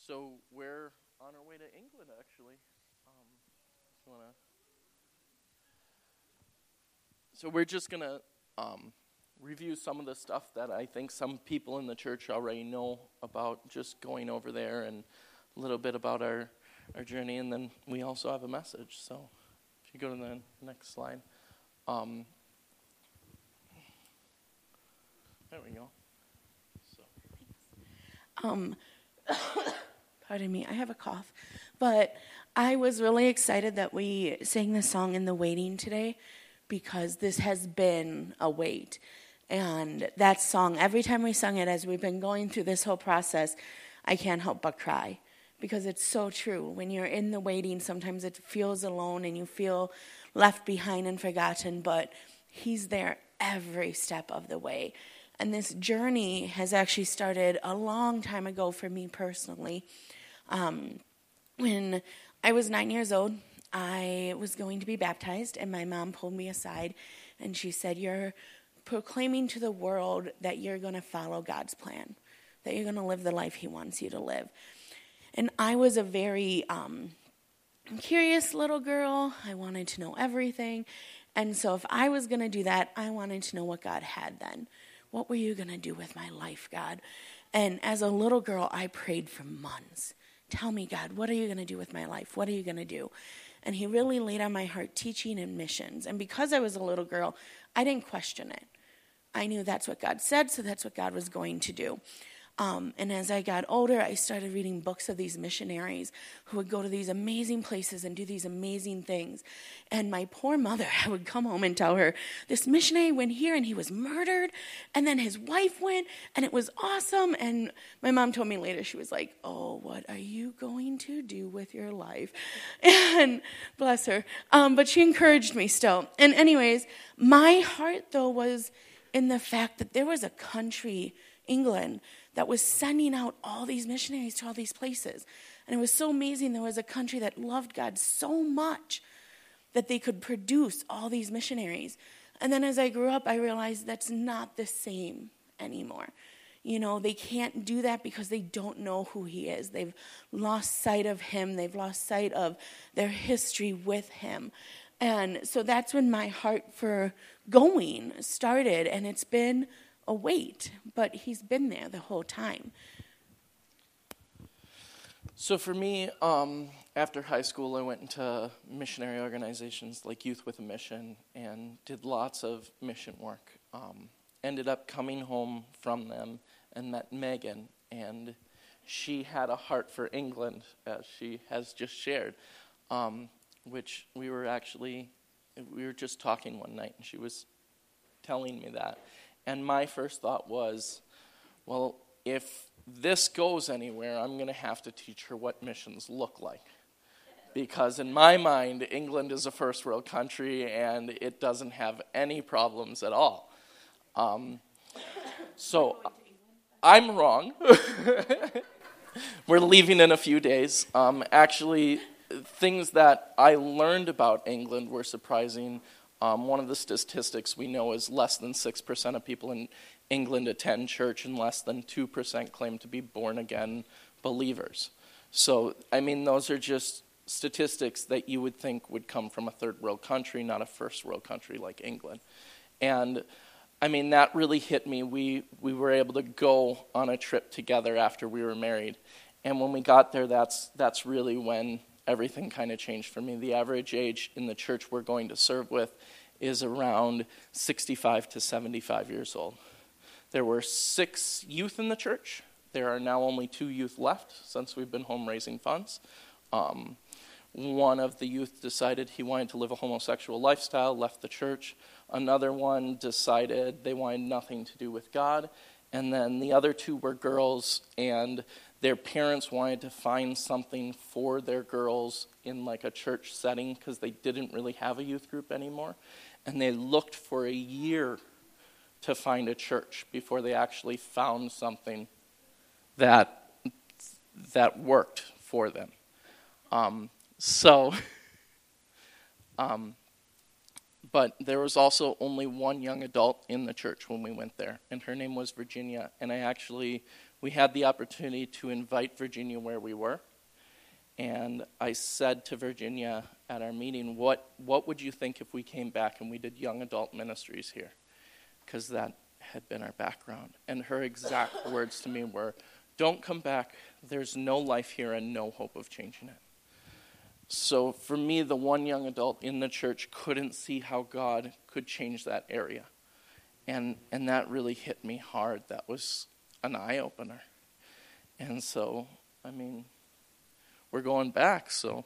So we're on our way to England, actually. Just wanna. So we're just gonna review some of the stuff that I think some people in the church already know about. Just going over there and a little bit about our journey, and then we also have a message. So if you go to the next slide. There we go. So. Pardon me, I have a cough. But I was really excited that we sang the song In the Waiting today because this has been a wait. And that song, every time we sung it as we've been going through this whole process, I can't help but cry because it's so true. When you're in the waiting, sometimes it feels alone and you feel left behind and forgotten, but He's there every step of the way. And this journey has actually started a long time ago for me personally. When I was 9 years old, I was going to be baptized, and my mom pulled me aside, and she said, "You're proclaiming to the world that you're going to follow God's plan, that you're going to live the life He wants you to live." And I was a very curious little girl. I wanted to know everything. And so if I was going to do that, I wanted to know what God had then. What were you going to do with my life, God? And as a little girl, I prayed for months. Tell me, God, what are you going to do with my life? What are you going to do? And He really laid on my heart teaching and missions. And because I was a little girl, I didn't question it. I knew that's what God said, so that's what God was going to do. And as I got older, I started reading books of these missionaries who would go to these amazing places and do these amazing things. And my poor mother, I would come home and tell her, this missionary went here and he was murdered, and then his wife went, and it was awesome. And my mom told me later, she was like, "Oh, what are you going to do with your life?" And bless her. But she encouraged me still. And anyways, my heart, though, was in the fact that there was a country, England, that was sending out all these missionaries to all these places. And it was so amazing. There was a country that loved God so much that they could produce all these missionaries. And then as I grew up, I realized that's not the same anymore. You know, they can't do that because they don't know who He is. They've lost sight of Him. They've lost sight of their history with Him. And so that's when my heart for going started. And it's been a wait, but He's been there the whole time. So for me, after high school, I went into missionary organizations like Youth with a Mission and did lots of mission work. Ended up coming home from them and met Megan, and she had a heart for England, as she has just shared, which we were just talking one night, and she was telling me that. And my first thought was, well, if this goes anywhere, I'm going to have to teach her what missions look like. Because in my mind, England is a first world country, and it doesn't have any problems at all. So I'm wrong. We're leaving in a few days. Actually, things that I learned about England were surprising. One of the statistics we know is less than 6% of people in England attend church, and less than 2% claim to be born-again believers. So, I mean, those are just statistics that you would think would come from a third-world country, not a first-world country like England. And, I mean, that really hit me. We were able to go on a trip together after we were married. And when we got there, that's really when everything kind of changed for me. The average age in the church we're going to serve with is around 65 to 75 years old. There were 6 youth in the church. There are now only 2 youth left since we've been home raising funds. One of the youth decided he wanted to live a homosexual lifestyle, left the church. Another one decided they wanted nothing to do with God. And then the other 2 were girls, and their parents wanted to find something for their girls in like a church setting because they didn't really have a youth group anymore. And they looked for a year to find a church before they actually found something that worked for them. But there was also only one young adult in the church when we went there, and her name was Virginia. And I actually we had the opportunity to invite Virginia where we were. And I said to Virginia at our meeting, what would you think if we came back and we did young adult ministries here? Because that had been our background. And her exact words to me were, don't come back. There's no life here and no hope of changing it. So for me, the one young adult in the church couldn't see how God could change that area. And that really hit me hard. That was an eye-opener. And so, I mean, we're going back, so.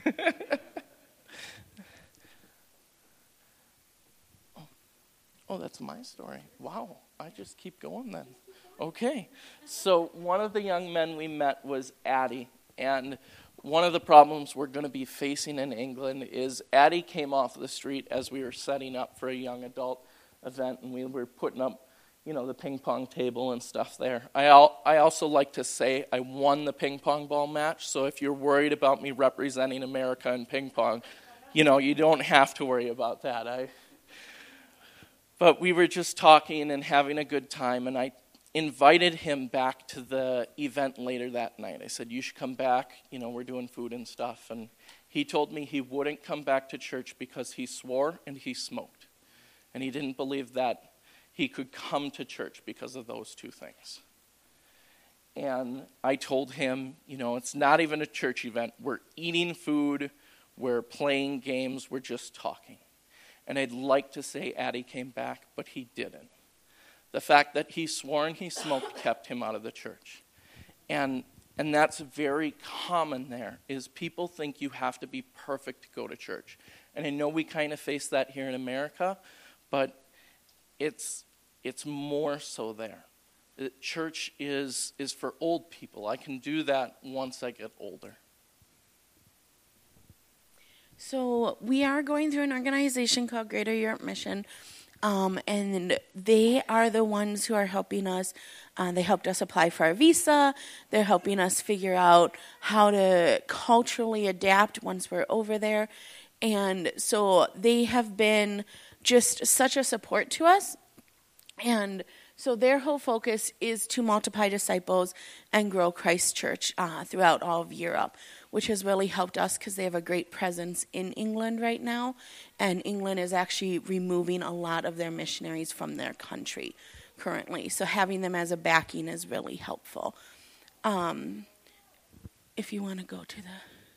Oh, that's my story. Wow, I just keep going then. Okay, so one of the young men we met was Addie, and one of the problems we're going to be facing in England is Addie came off the street as we were setting up for a young adult event, and we were putting up, the ping pong table and stuff there. I also like to say I won the ping pong ball match, so if you're worried about me representing America in ping pong, you don't have to worry about that. But we were just talking and having a good time, and I invited him back to the event later that night. I said, you should come back, we're doing food and stuff. And he told me he wouldn't come back to church because he swore and he smoked. And he didn't believe that he could come to church because of those two things. And I told him, it's not even a church event. We're eating food, we're playing games, we're just talking. And I'd like to say Addie came back, but he didn't. The fact that he swore and he smoked kept him out of the church. And that's very common there, is people think you have to be perfect to go to church. And I know we kind of face that here in America, but it's more so there. Church is for old people. I can do that once I get older. So we are going through an organization called Greater Europe Mission, and they are the ones who are helping us. They helped us apply for our visa. They're helping us figure out how to culturally adapt once we're over there. And so they have been just such a support to us. And so their whole focus is to multiply disciples and grow Christ Church throughout all of Europe, which has really helped us because they have a great presence in England right now. And England is actually removing a lot of their missionaries from their country currently. So having them as a backing is really helpful. If you want to go to the...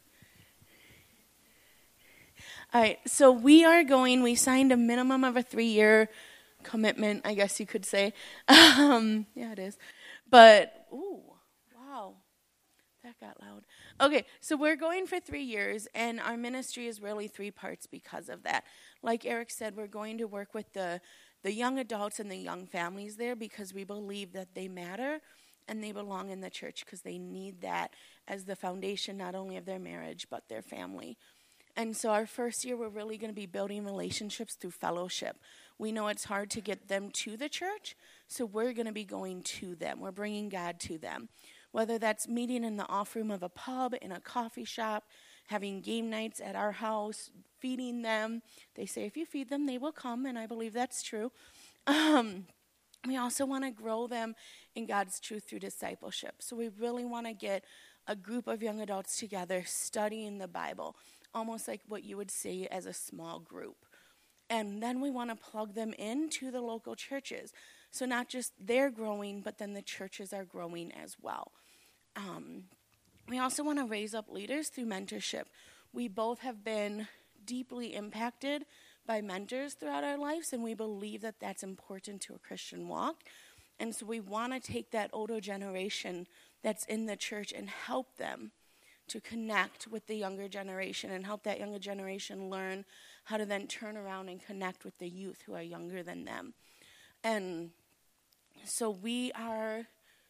All right, so we signed a minimum of a 3-year commitment, I guess you could say. Yeah, it is. But, ooh, wow, that got loud. Okay, so we're going for 3 years, and our ministry is really 3 parts because of that. Like Eric said, we're going to work with the young adults and the young families there because we believe that they matter and they belong in the church because they need that as the foundation not only of their marriage but their family. And so our first year, we're really going to be building relationships through fellowship. We know it's hard to get them to the church, so we're going to be going to them. We're bringing God to them. Whether that's meeting in the off room of a pub, in a coffee shop, having game nights at our house, feeding them. They say if you feed them, they will come, and I believe that's true. We also want to grow them in God's truth through discipleship. So we really want to get a group of young adults together studying the Bible, almost like what you would see as a small group. And then we want to plug them into the local churches. So not just they're growing, but then the churches are growing as well. We also want to raise up leaders through mentorship. We both have been deeply impacted by mentors throughout our lives, and we believe that that's important to a Christian walk. And so we want to take that older generation that's in the church and help them to connect with the younger generation and help that younger generation learn how to then turn around and connect with the youth who are younger than them. And so we are,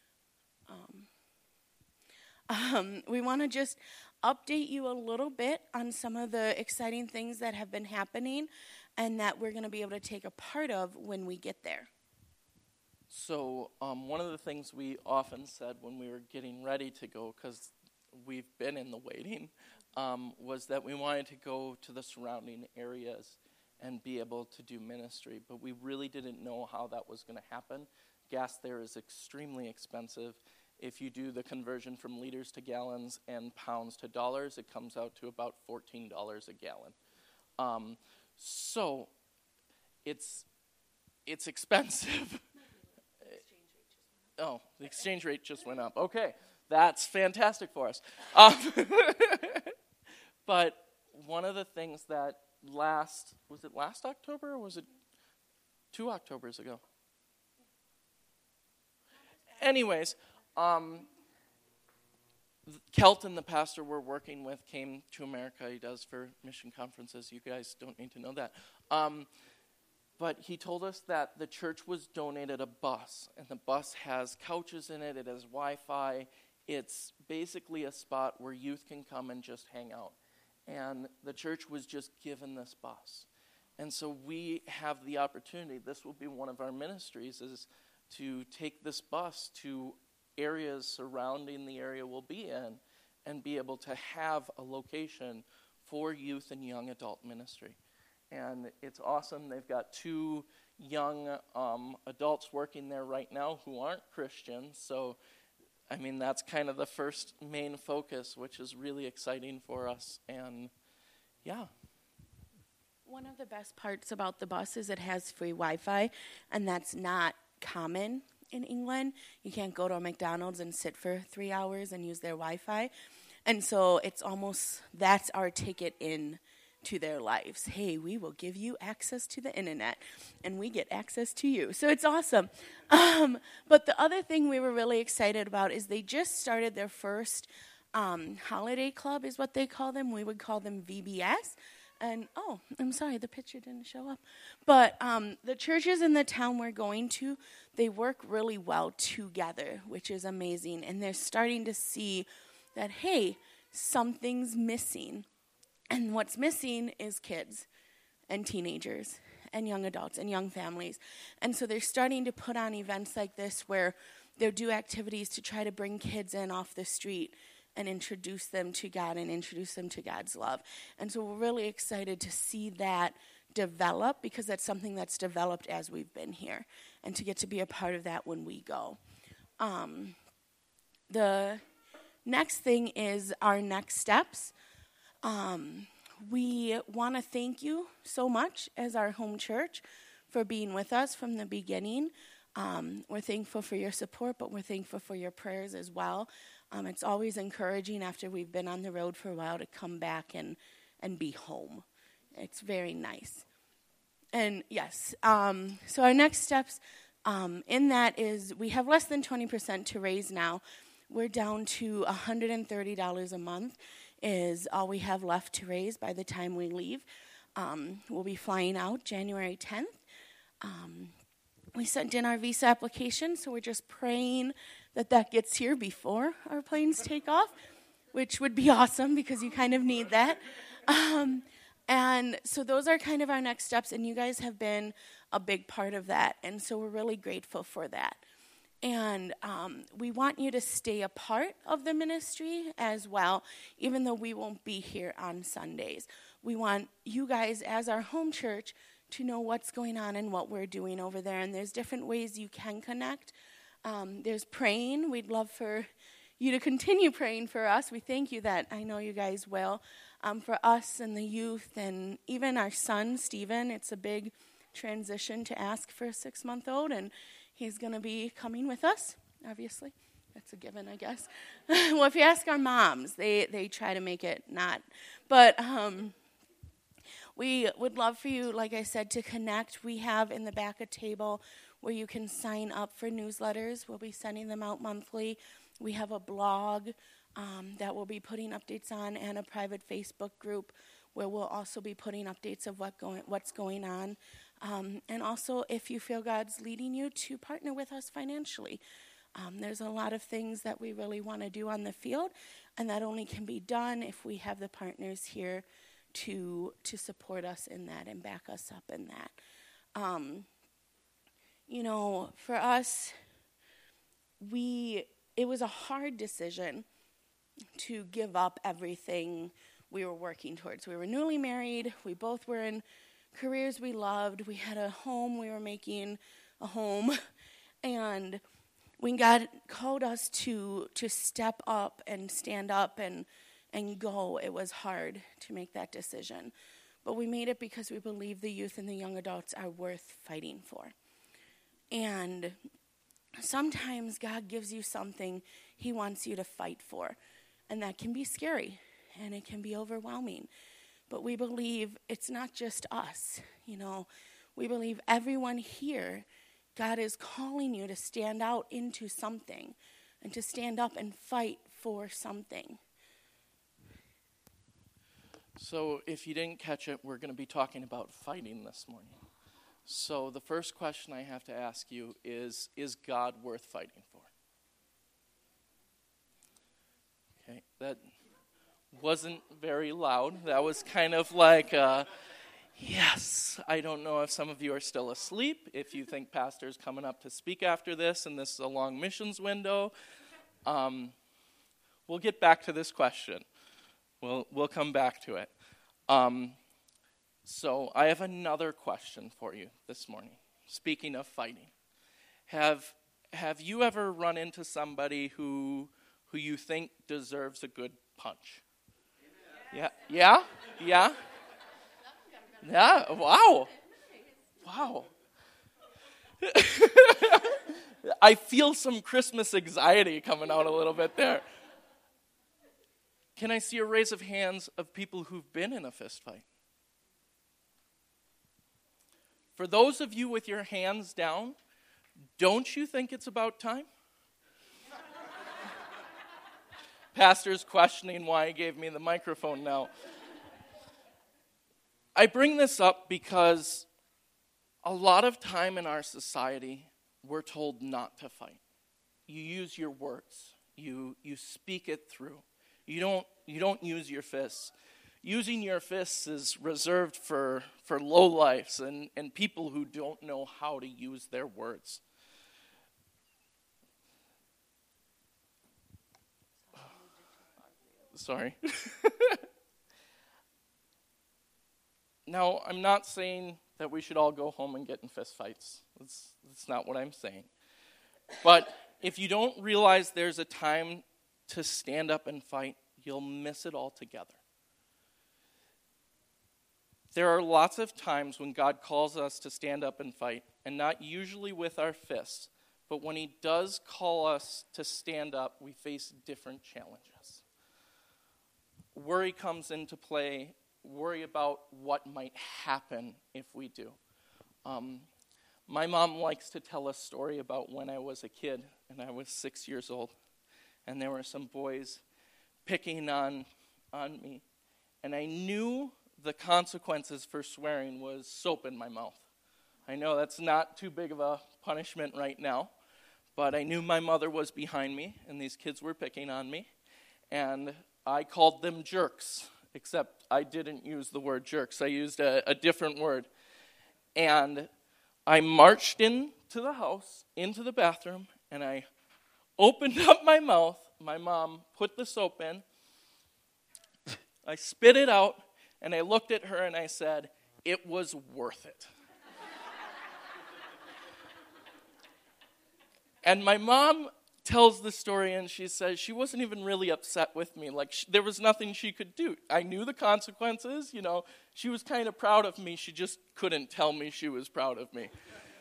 we want to just update you a little bit on some of the exciting things that have been happening and that we're going to be able to take a part of when we get there. So one of the things we often said when we were getting ready to go, because we've been in the waiting, was that we wanted to go to the surrounding areas and be able to do ministry, but we really didn't know how that was going to happen. Gas there is extremely expensive, If you do the conversion from liters to gallons and pounds to dollars, it comes out to about $14 a gallon. So it's expensive. Oh, the exchange rate just went up. Okay, that's fantastic for us. But one of the things that was it last October or was it 2 Octobers ago? Anyways, Kelton, the pastor we're working with, came to America. He does for mission conferences. You guys don't need to know that. But he told us that the church was donated a bus, and the bus has couches in it. It has Wi-Fi. It's basically a spot where youth can come and just hang out. And the church was just given this bus. And so we have the opportunity, this will be one of our ministries, is to take this bus to areas surrounding the area we'll be in and be able to have a location for youth and young adult ministry. And it's awesome. They've got 2 young adults working there right now who aren't Christians. So, I mean, that's kind of the first main focus, which is really exciting for us. And, yeah. One of the best parts about the bus is it has free Wi-Fi, and that's not common in England. You can't go to a McDonald's and sit for 3 hours and use their Wi-Fi. And so it's almost, that's our ticket in to their lives. Hey, we will give you access to the internet, and we get access to you. So it's awesome. But the other thing we were really excited about is they just started their first holiday club, is what they call them. We would call them VBS. And, oh, I'm sorry, the picture didn't show up. But the churches in the town we're going to, they work really well together, which is amazing. And they're starting to see that, hey, something's missing. And what's missing is kids and teenagers and young adults and young families. And so they're starting to put on events like this where they'll do activities to try to bring kids in off the street and introduce them to God and introduce them to God's love. And so we're really excited to see that develop, because that's something that's developed as we've been here, and to get to be a part of that when we go. The next thing is our next steps. We want to thank you so much as our home church for being with us from the beginning. We're thankful for your support, but we're thankful for your prayers as well. It's always encouraging after we've been on the road for a while to come back and be home. It's very nice. And yes, so our next steps in that is we have less than 20% to raise now. We're down to $130 a month is all we have left to raise by the time we leave. We'll be flying out January 10th. We sent in our visa application, so we're just praying that gets here before our planes take off, which would be awesome because you kind of need that. And so those are kind of our next steps, and you guys have been a big part of that, and so we're really grateful for that. And we want you to stay a part of the ministry as well, even though we won't be here on Sundays. We want you guys, as our home church, to know what's going on and what we're doing over there. And there's different ways you can connect. There's praying. We'd love for you to continue praying for us. We thank you that I know you guys will. For us and the youth and even our son, Stephen, it's a big transition to ask for a 6-month-old, and he's going to be coming with us, obviously. That's a given, I guess. Well, if you ask our moms, they try to make it not. But we would love for you, like I said, to connect. We have in the back a table where you can sign up for newsletters. We'll be sending them out monthly. We have a blog that we'll be putting updates on, and a private Facebook group where we'll also be putting updates of what's going on. And also, if you feel God's leading you to partner with us financially. There's a lot of things that we really want to do on the field, and that only can be done if we have the partners here to support us in that and back us up in that. For us, it was a hard decision to give up everything we were working towards. We were newly married. We both were in careers we loved. We had a home. We were making a home. And when God called us to step up and stand up and go, it was hard to make that decision. But we made it because we believe the youth and the young adults are worth fighting for. And sometimes God gives you something he wants you to fight for. And that can be scary and it can be overwhelming. But we believe it's not just us. We believe everyone here, God is calling you to stand out into something and to stand up and fight for something. So if you didn't catch it, we're going to be talking about fighting this morning. So the first question I have to ask you is God worth fighting for? Okay, that wasn't very loud. That was kind of like, yes. I don't know if some of you are still asleep, if you think pastor's coming up to speak after this, and this is a long missions window. We'll get back to this question. We'll come back to it. So I have another question for you this morning. Speaking of fighting, have you ever run into somebody who you think deserves a good punch? Yeah. Wow. I feel some Christmas anxiety coming out a little bit there. Can I see a raise of hands of people who've been in a fist fight? For those of you with your hands down, don't you think it's about time? Pastor's questioning why he gave me the microphone now. I bring this up because a lot of time in our society, we're told not to fight. You use your words. You speak it through. You don't use your fists. Using your fists is reserved for lowlifes and people who don't know how to use their words. Sorry. Now, I'm not saying that we should all go home and get in fist fights. That's not what I'm saying. But if you don't realize there's a time to stand up and fight, you'll miss it altogether. There are lots of times when God calls us to stand up and fight, and not usually with our fists, but when he does call us to stand up, we face different challenges. Worry comes into play, worry about what might happen if we do. My mom likes to tell a story about when I was a kid, and I was 6 years old, and there were some boys picking on me, and I knew the consequences for swearing was soap in my mouth. I know that's not too big of a punishment right now, but I knew my mother was behind me, and these kids were picking on me, and I called them jerks, except I didn't use the word jerks. I used a different word, and I marched into the house, into the bathroom, and I opened up my mouth. My mom put the soap in. I spit it out, and I looked at her and I said, "It was worth it." And my mom tells the story, and she says she wasn't even really upset with me. Like, there was nothing she could do. I knew the consequences, She was kind of proud of me. She just couldn't tell me she was proud of me.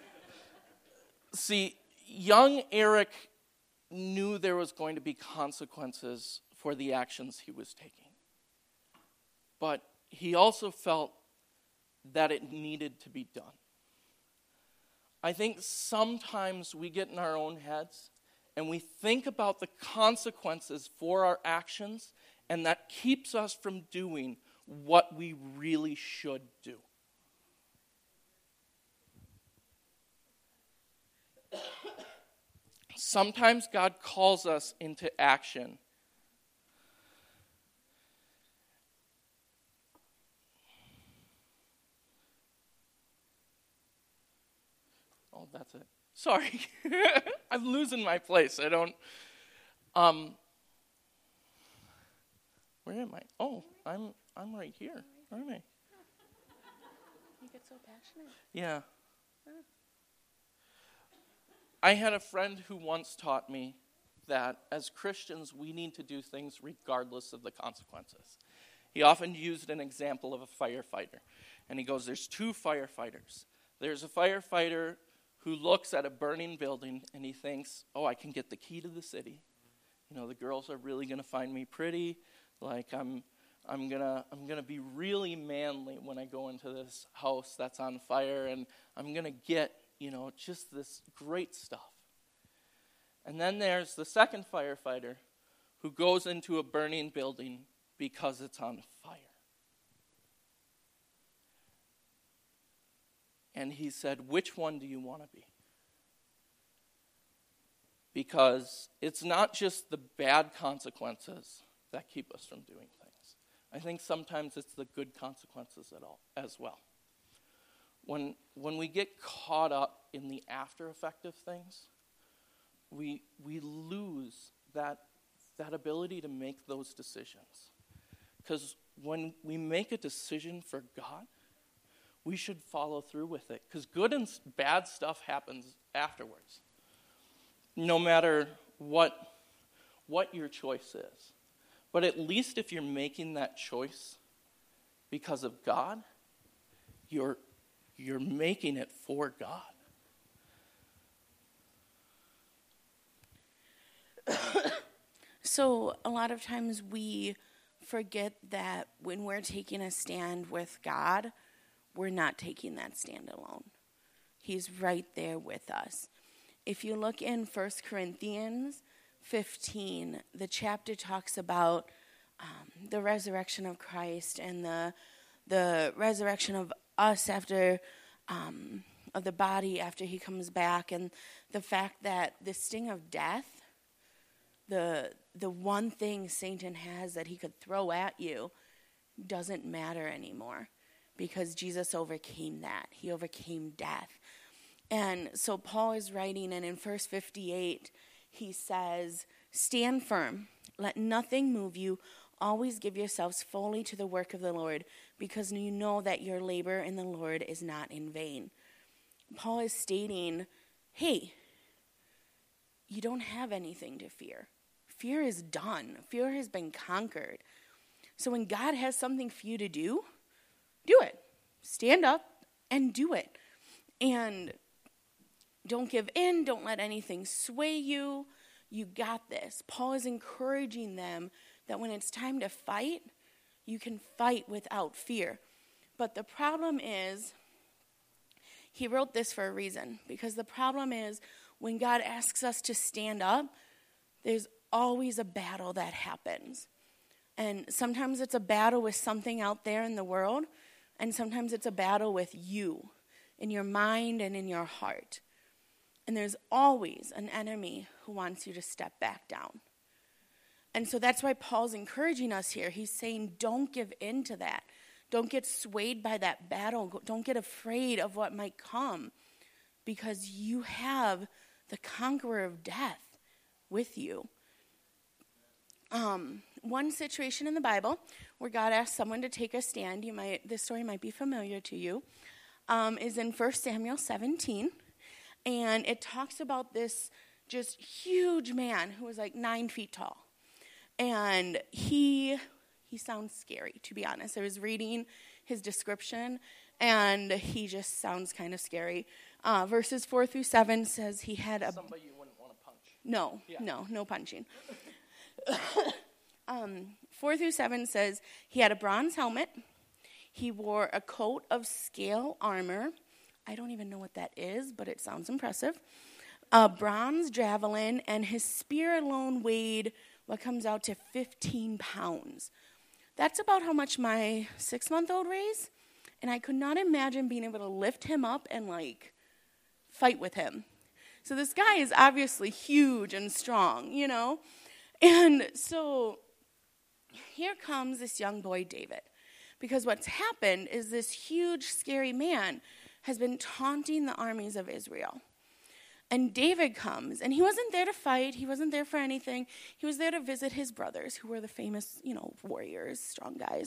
See, young Eric knew there was going to be consequences for the actions he was taking. But he also felt that it needed to be done. I think sometimes we get in our own heads and we think about the consequences for our actions, and that keeps us from doing what we really should do. Sometimes God calls us into action. Oh, that's it. Sorry. I'm losing my place. I don't... Where am I? Oh, I'm right here, aren't I? You get so passionate. Yeah. I had a friend who once taught me that as Christians, we need to do things regardless of the consequences. He often used an example of a firefighter. And he goes, there's two firefighters. There's a firefighter who looks at a burning building and he thinks, oh, I can get the key to the city. You know, the girls are really going to find me pretty. Like, I'm gonna be really manly when I go into this house that's on fire, and I'm going to get, you know, just this great stuff. And then there's the second firefighter who goes into a burning building because it's on fire. And he said, which one do you want to be? Because it's not just the bad consequences that keep us from doing things. I think sometimes it's the good consequences as well. When we get caught up in the after effect of things, we lose that ability to make those decisions. Because when we make a decision for God, we should follow through with it. Because good and bad stuff happens afterwards. No matter what your choice is. But at least if you're making that choice because of God, you're making it for God. So a lot of times we forget that when we're taking a stand with God, we're not taking that stand alone. He's right there with us. If you look in 1 Corinthians 15, the chapter talks about the resurrection of Christ and the resurrection of us after of the body after he comes back, and the fact that the sting of death, the one thing Satan has that he could throw at you, doesn't matter anymore because Jesus overcame that. He overcame death. And so Paul is writing, and in verse 58, he says, stand firm, let nothing move you, always give yourselves fully to the work of the Lord, because you know that your labor in the Lord is not in vain. Paul is stating, hey, you don't have anything to fear. Fear is done. Fear has been conquered. So when God has something for you to do it. Stand up and do it. And don't give in. Don't let anything sway you. You got this. Paul is encouraging them that when it's time to fight, you can fight without fear. But the problem is, he wrote this for a reason. Because the problem is, when God asks us to stand up, there's always a battle that happens. And sometimes it's a battle with something out there in the world, and sometimes it's a battle with you, in your mind and in your heart. And there's always an enemy who wants you to step back down. And so that's why Paul's encouraging us here. He's saying, don't give in to that. Don't get swayed by that battle. Don't get afraid of what might come, because you have the conqueror of death with you. One situation in the Bible where God asked someone to take a stand, this story might be familiar to you, is in 1 Samuel 17. And it talks about this just huge man who was like 9 feet tall. And he sounds scary, to be honest. I was reading his description, and he just sounds kind of scary. Verses 4 through 7 says he had a... Somebody you wouldn't want to punch. No punching. 4 through 7 says he had a bronze helmet. He wore a coat of scale armor. I don't even know what that is, but it sounds impressive. A bronze javelin, and his spear alone weighed what comes out to 15 pounds. That's about how much my 6-month-old weighs, and I could not imagine being able to lift him up and, fight with him. So this guy is obviously huge and strong, you know? And so here comes this young boy, David, because what's happened is this huge, scary man has been taunting the armies of Israel. And David comes, and he wasn't there to fight. He wasn't there for anything. He was there to visit his brothers, who were the famous, warriors, strong guys.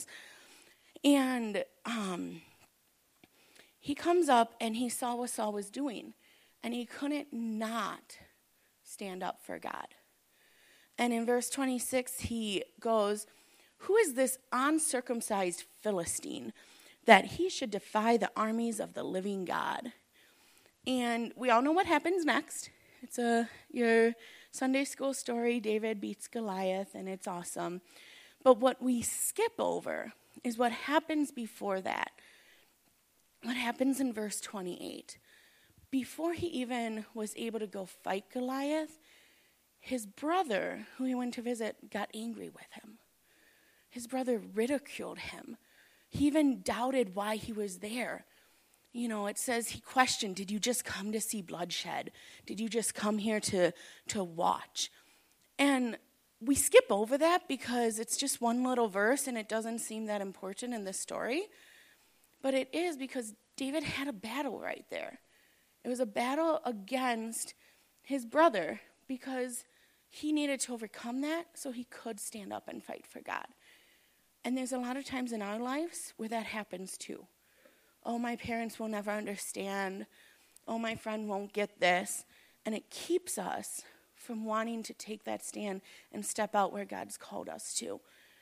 And he comes up, and he saw what Saul was doing. And he couldn't not stand up for God. And in verse 26, he goes, "Who is this uncircumcised Philistine that he should defy the armies of the living God?" And we all know what happens next. It's your Sunday school story, David beats Goliath, and it's awesome. But what we skip over is what happens before that. What happens in verse 28. Before he even was able to go fight Goliath, his brother, who he went to visit, got angry with him. His brother ridiculed him. He even doubted why he was there. You know, it says he questioned, did you just come to see bloodshed? Did you just come here to watch? And we skip over that because it's just one little verse and it doesn't seem that important in this story. But it is because David had a battle right there. It was a battle against his brother because he needed to overcome that so he could stand up and fight for God. And there's a lot of times in our lives where that happens too. Oh, my parents will never understand. Oh, my friend won't get this. And it keeps us from wanting to take that stand and step out where God's called us to.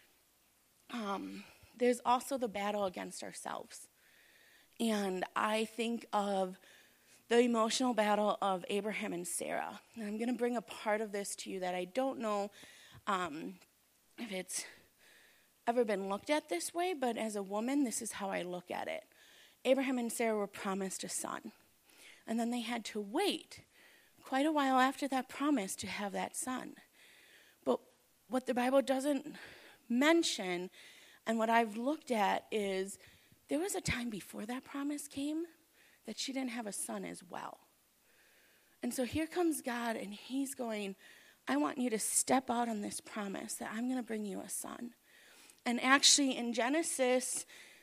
There's also the battle against ourselves. And I think of the emotional battle of Abraham and Sarah. And I'm going to bring a part of this to you that I don't know if it's ever been looked at this way, but as a woman, this is how I look at it. Abraham and Sarah were promised a son. And then they had to wait quite a while after that promise to have that son. But what the Bible doesn't mention, and what I've looked at, is there was a time before that promise came that she didn't have a son as well. And so here comes God, and he's going, I want you to step out on this promise that I'm going to bring you a son. And actually in Genesis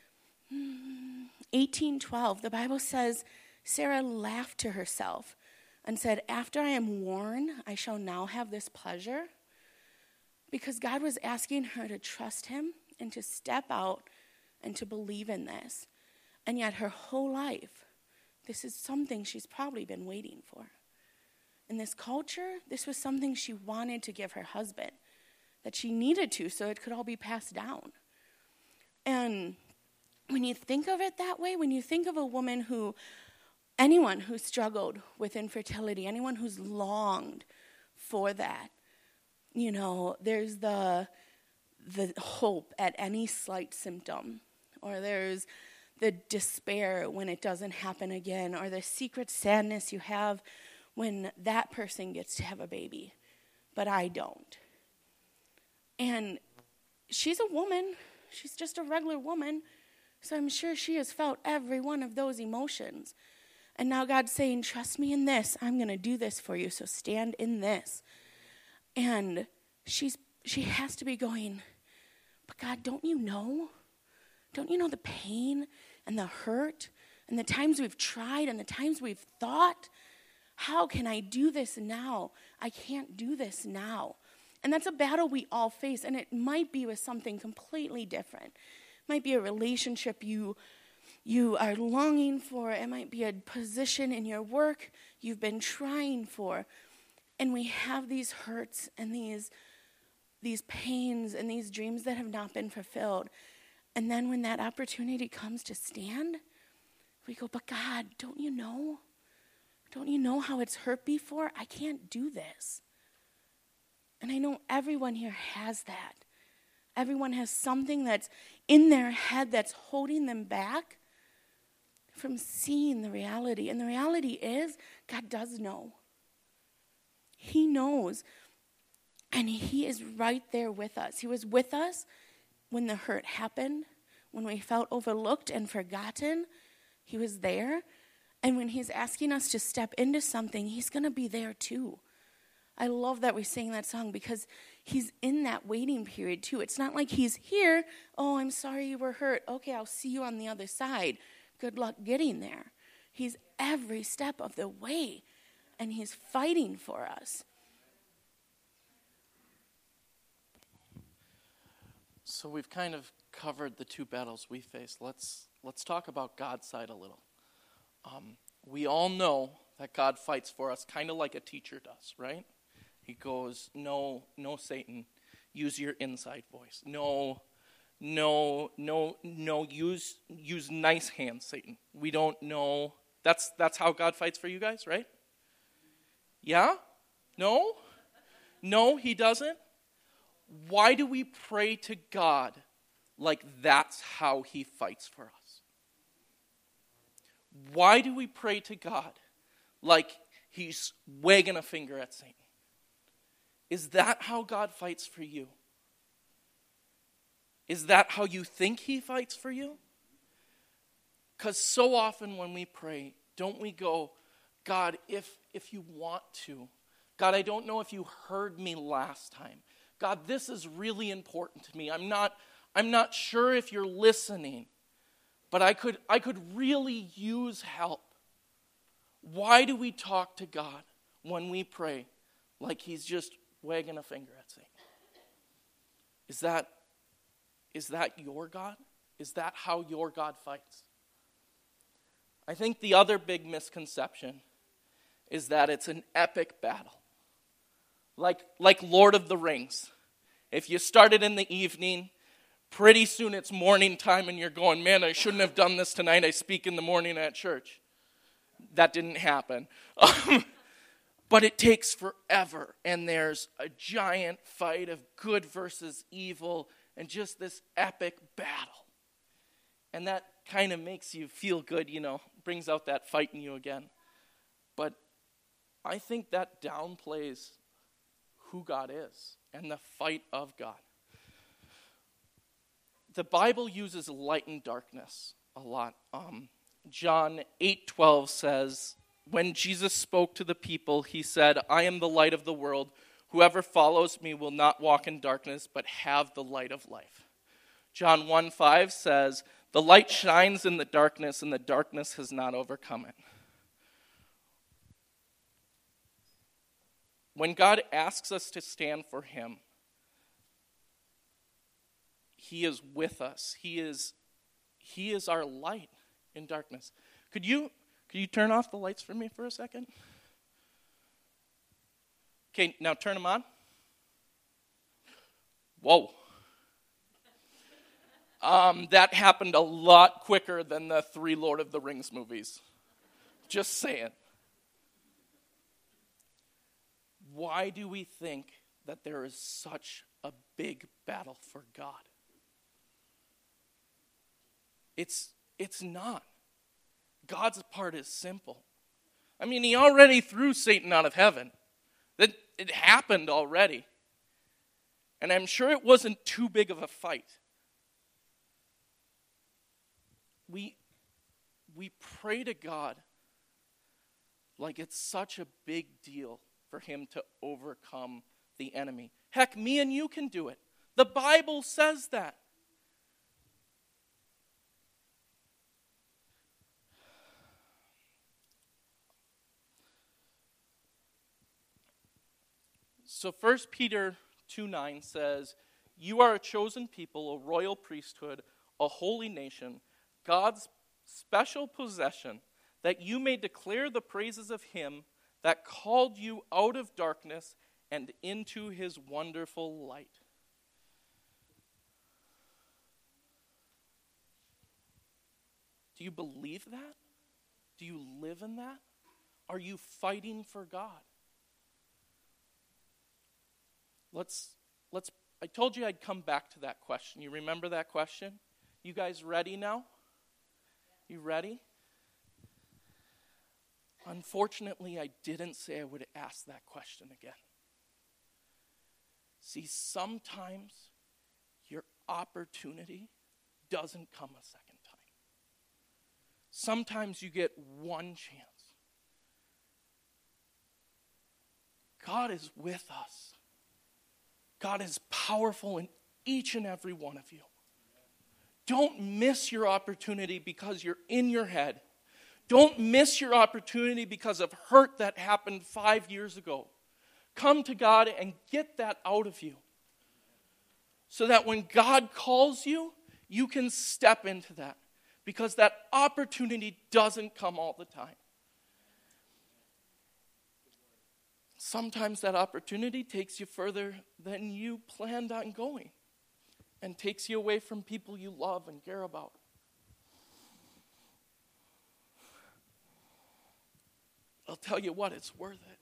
18:12, the Bible says, Sarah laughed to herself and said, after I am worn, I shall now have this pleasure. Because God was asking her to trust him and to step out and to believe in this. And yet her whole life, this is something she's probably been waiting for. In this culture, this was something she wanted to give her husband, that she needed to so it could all be passed down. And when you think of it that way, when you think of a woman anyone who struggled with infertility, anyone who's longed for that, you know, there's the hope at any slight symptom, or there's the despair when it doesn't happen again, or the secret sadness you have when that person gets to have a baby, but I don't. And she's a woman. She's just a regular woman. So I'm sure she has felt every one of those emotions. And now God's saying, trust me in this. I'm going to do this for you, so stand in this. And she has to be going, but God, don't you know? Don't you know the pain and the hurt and the times we've tried and the times we've thought? How can I do this now? I can't do this now. And that's a battle we all face, and it might be with something completely different. It might be a relationship you are longing for. It might be a position in your work you've been trying for. And we have these hurts and these pains and these dreams that have not been fulfilled. And then when that opportunity comes to stand, we go, but God, don't you know? Don't you know how it's hurt before? I can't do this. And I know everyone here has that. Everyone has something that's in their head that's holding them back from seeing the reality. And the reality is, God does know. He knows. And he is right there with us. He was with us when the hurt happened, when we felt overlooked and forgotten. He was there. And when he's asking us to step into something, he's going to be there too. I love that we sing that song because he's in that waiting period too. It's not like he's here, oh, I'm sorry you were hurt. Okay, I'll see you on the other side. Good luck getting there. He's every step of the way, and he's fighting for us. So we've kind of covered the two battles we face. Let's talk about God's side a little. We all know that God fights for us, kind of like a teacher does, right? He goes, no, Satan, use your inside voice. No, use nice hands, Satan. We don't know. That's how God fights for you guys, right? Yeah? No? No, he doesn't. Why do we pray to God like that's how he fights for us? Why do we pray to God like he's wagging a finger at Satan? Is that how God fights for you? Is that how you think he fights for you? Because so often when we pray, don't we go, God, if you want to. God, I don't know if you heard me last time. God, this is really important to me. I'm not sure if you're listening, but I could really use help. Why do we talk to God when we pray like he's just wagging a finger at Satan? Is that your God? Is that how your God fights? I think the other big misconception is that it's an epic battle. Like Lord of the Rings. If you started in the evening, pretty soon it's morning time and you're going, man, I shouldn't have done this tonight. I speak in the morning at church. That didn't happen. But it takes forever. And there's a giant fight of good versus evil and just this epic battle. And that kind of makes you feel good, brings out that fight in you again. But I think that downplays who God is and the fight of God. The Bible uses light and darkness a lot. John 8:12 says, when Jesus spoke to the people, he said, I am the light of the world. Whoever follows me will not walk in darkness, but have the light of life. John 1:5 says, the light shines in the darkness, and the darkness has not overcome it. When God asks us to stand for him, he is with us. He is our light in darkness. Could you turn off the lights for me for a second? Okay, now turn them on. Whoa. That happened a lot quicker than the 3 Lord of the Rings movies. Just saying. Why do we think that there is such a big battle for God? It's not. God's part is simple. I mean, he already threw Satan out of heaven. It happened already. And I'm sure it wasn't too big of a fight. We pray to God like it's such a big deal for him to overcome the enemy. Heck, me and you can do it. The Bible says that. So 1 Peter 2:9 says, you are a chosen people, a royal priesthood, a holy nation, God's special possession, that you may declare the praises of him that called you out of darkness and into his wonderful light. Do you believe that? Do you live in that? Are you fighting for God? I told you I'd come back to that question. You remember that question? You guys ready now? You ready? Unfortunately, I didn't say I would ask that question again. See, sometimes your opportunity doesn't come a second time. Sometimes you get one chance. God is with us. God is powerful in each and every one of you. Don't miss your opportunity because you're in your head. Don't miss your opportunity because of hurt that happened 5 years ago. Come to God and get that out of you. So that when God calls you, you can step into that. Because that opportunity doesn't come all the time. sometimes that opportunity takes you further than you planned on going and takes you away from people you love and care about. I'll tell you what, it's worth it.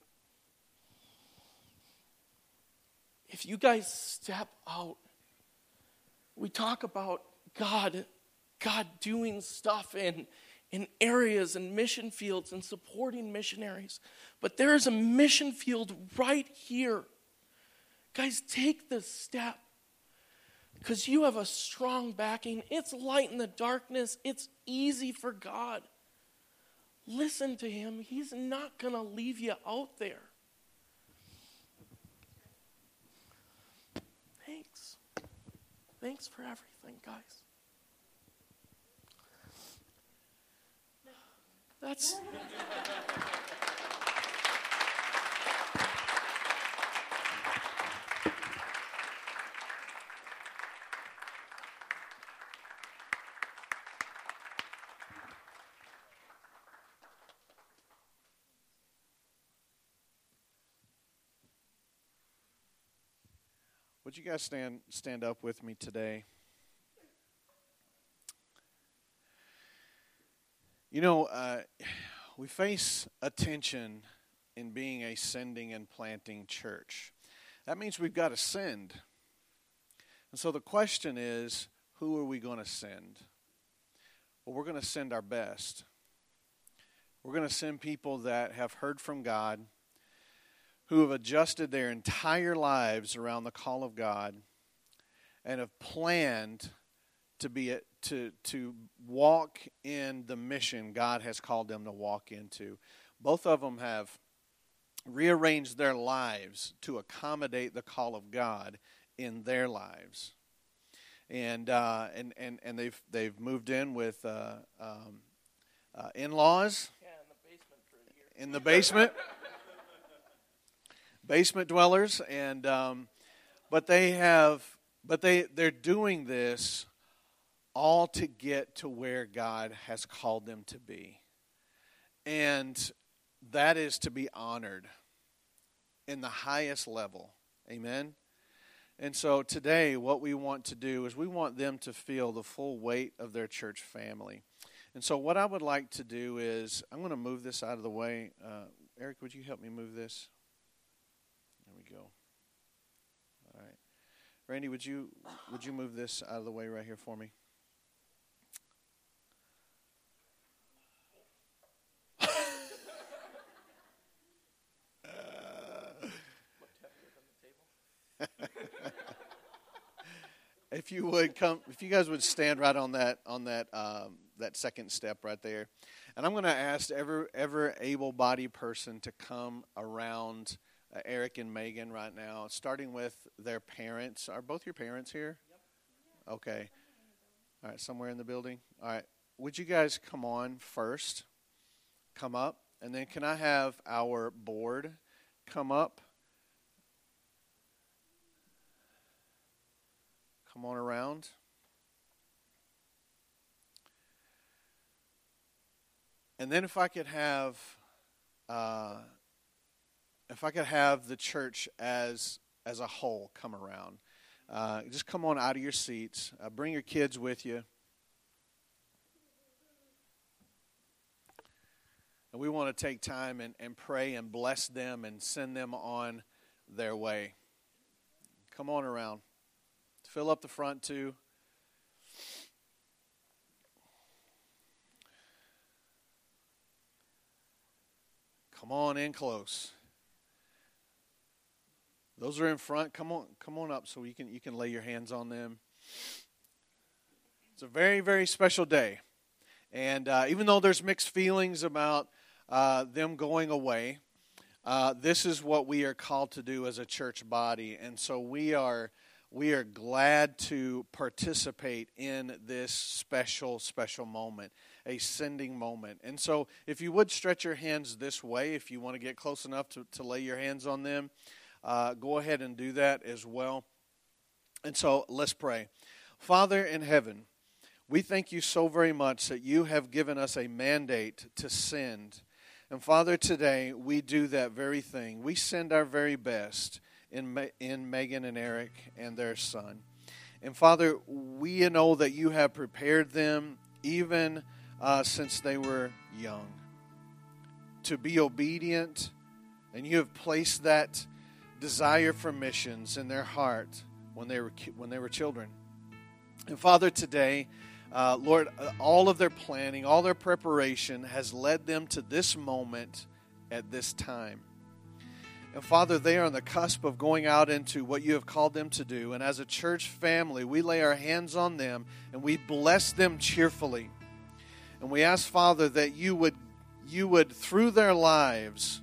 If you guys step out, we talk about God doing stuff in areas and mission fields and supporting missionaries. But there is a mission field right here. Guys, take the step. Because you have a strong backing. It's light in the darkness. It's easy for God. Listen to him. He's not going to leave you out there. Thanks. Thanks for everything, guys. That's... Would you guys stand up with me today? You know, we face a tension in being a sending and planting church. That means we've got to send. And so the question is, who are we going to send? Well, we're going to send our best. We're going to send people that have heard from God, who have adjusted their entire lives around the call of God and have planned to walk in the mission God has called them to walk into. Both of them have rearranged their lives to accommodate the call of God in their lives. And they've moved in with in-laws. Yeah, in the basement for a year. In the basement. Basement dwellers, and they're doing this all to get to where God has called them to be, and that is to be honored in the highest level. Amen. And so today, what we want to do is we want them to feel the full weight of their church family. And so, what I would like to do is I'm going to move this out of the way. Eric, would you help me move this? There we go. All right. Randy, would you move this out of the way right here for me? If you would come, if you guys would stand right on that second step right there, and I'm going to ask every able-bodied person to come around Eric and Megan right now, starting with their parents. Are both your parents here? Yep. Okay. All right, somewhere in the building. All right. Would you guys come on first? Come up. And then can I have our board come up? Come on around. And then if I could have the church as a whole come around. Just come on out of your seats. Bring your kids with you. And we want to take time and pray and bless them and send them on their way. Come on around. Fill up the front too. Come on in close. Those are in front. Come on up so you can lay your hands on them. It's a very, very special day. And even though there's mixed feelings about them going away, this is what we are called to do as a church body. And so we are glad to participate in this special moment, a sending moment. And so if you would stretch your hands this way, if you want to get close enough to lay your hands on them, go ahead and do that as well. And so let's pray. Father in heaven, we thank you so very much that you have given us a mandate to send, And Father, today we do that very thing. We send our very best in Megan and Eric and their son. And Father, we know that you have prepared them even since they were young to be obedient, and you have placed that desire for missions in their heart when they were children. And Father, today, Lord, all of their planning, all their preparation has led them to this moment at this time. And Father, they are on the cusp of going out into what you have called them to do. And as a church family, we lay our hands on them and we bless them cheerfully. And we ask, Father, that you would through their lives,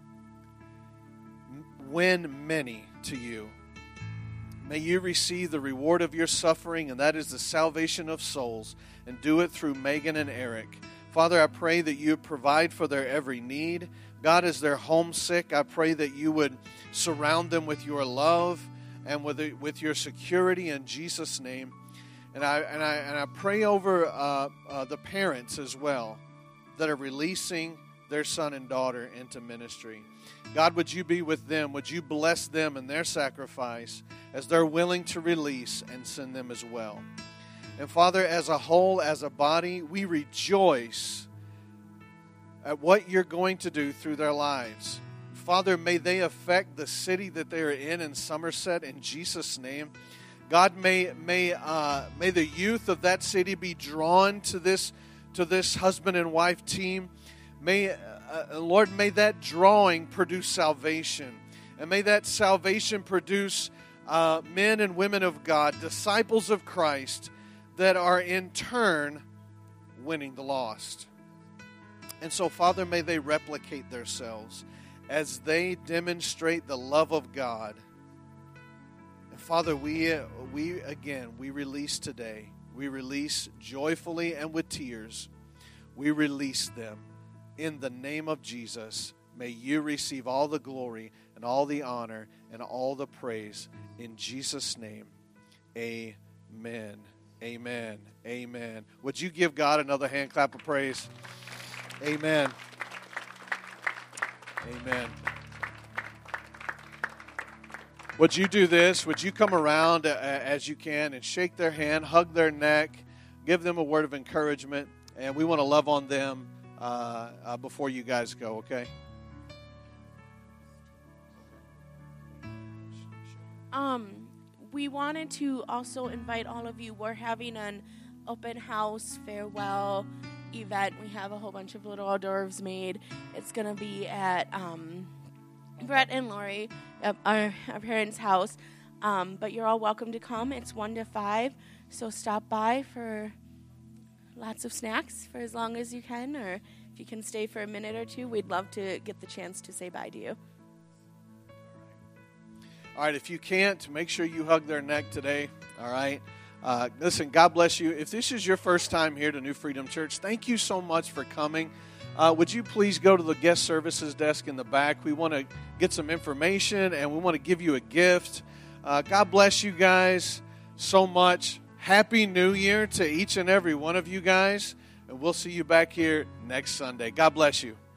win many to you. May you receive the reward of your suffering, and that is the salvation of souls, and do it through Megan and Eric. Father, I pray that you provide for their every need. God, as they're homesick, I pray that you would surround them with your love and with your security in Jesus' name. And I pray over the parents as well that are releasing their son and daughter into ministry. God, would you be with them? Would you bless them in their sacrifice as they're willing to release and send them as well? And Father, as a whole, as a body, we rejoice at what you're going to do through their lives. Father, may they affect the city that they are in Somerset in Jesus' name. God, may the youth of that city be drawn to this husband and wife team. Lord, may that drawing produce salvation. And may that salvation produce men and women of God, disciples of Christ, that are in turn winning the lost. And so, Father, may they replicate themselves as they demonstrate the love of God. And Father, we release today. We release joyfully and with tears. We release them. In the name of Jesus, may you receive all the glory and all the honor and all the praise. In Jesus' name, amen. Amen. Amen. Would you give God another hand clap of praise? Amen. Amen. Would you do this? Would you come around as you can and shake their hand, hug their neck, give them a word of encouragement, and we want to love on them before you guys go, okay? We wanted to also invite all of you. We're having an open house farewell event. We have a whole bunch of little hors d'oeuvres made. It's going to be at Brett and Lori, our parents' house. But you're all welcome to come. It's 1 to 5, so stop by for lots of snacks for as long as you can, or if you can stay for a minute or two, we'd love to get the chance to say bye to you. All right, if you can't, make sure you hug their neck today, all right? Listen, God bless you. If this is your first time here to New Freedom Church, thank you so much for coming. Would you please go to the guest services desk in the back? We want to get some information, and we want to give you a gift. God bless you guys so much. Happy New Year to each and every one of you guys, and we'll see you back here next Sunday. God bless you.